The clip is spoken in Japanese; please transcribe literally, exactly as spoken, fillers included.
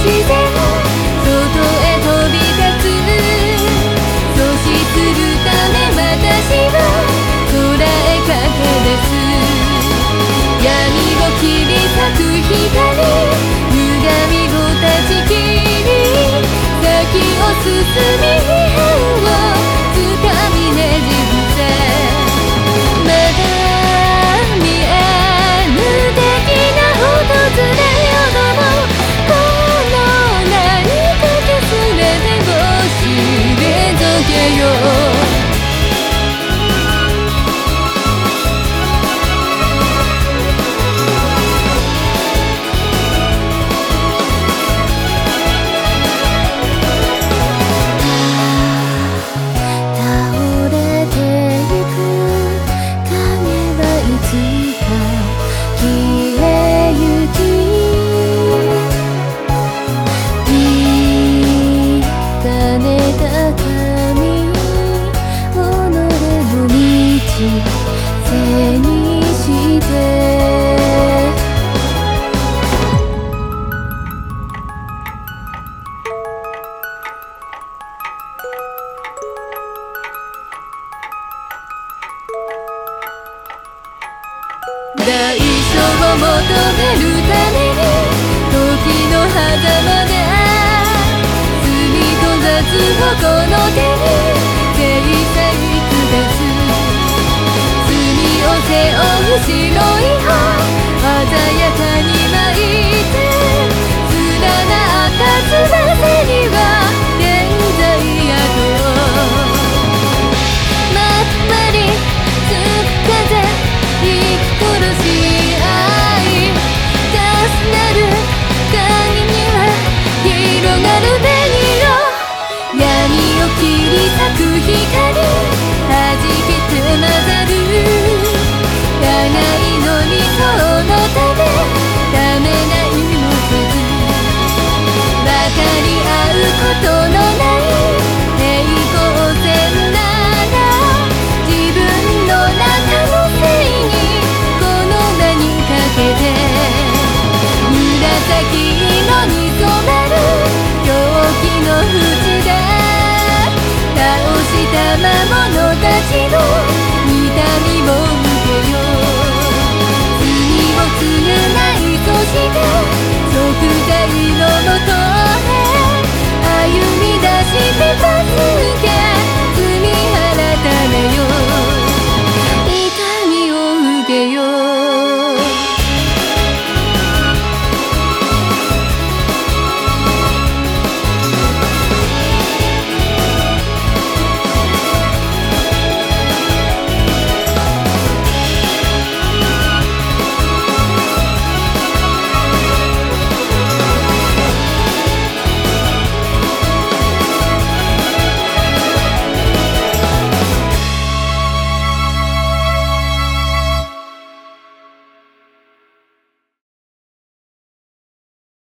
然外へ飛び立つ。阻止するため私は空へ駆け出す。闇を切り裂く光、歪みを断ち切り、先を進み異変を掴みねじ伏せ。まだ見えぬ敵が訪れようとも、この何かけすれても退けよう。背にして代償を求めるために時の狭間で罪と雑をこの手に制裁下す。背負う白い帆、鮮やかに巻いて連なった翼には現在やと。まんまりつかぜ息殺し合い、重なる影には広がる紅色。闇を切り裂く光、弾けて混ざる。長いのにそのためためないもせず、分かり合うことのない平行線なら、自分の中のせいにこの名にかけて、紫色に染まる狂気の淵で倒した魔物たちの痛みも罪を償い、そして贖罪のもと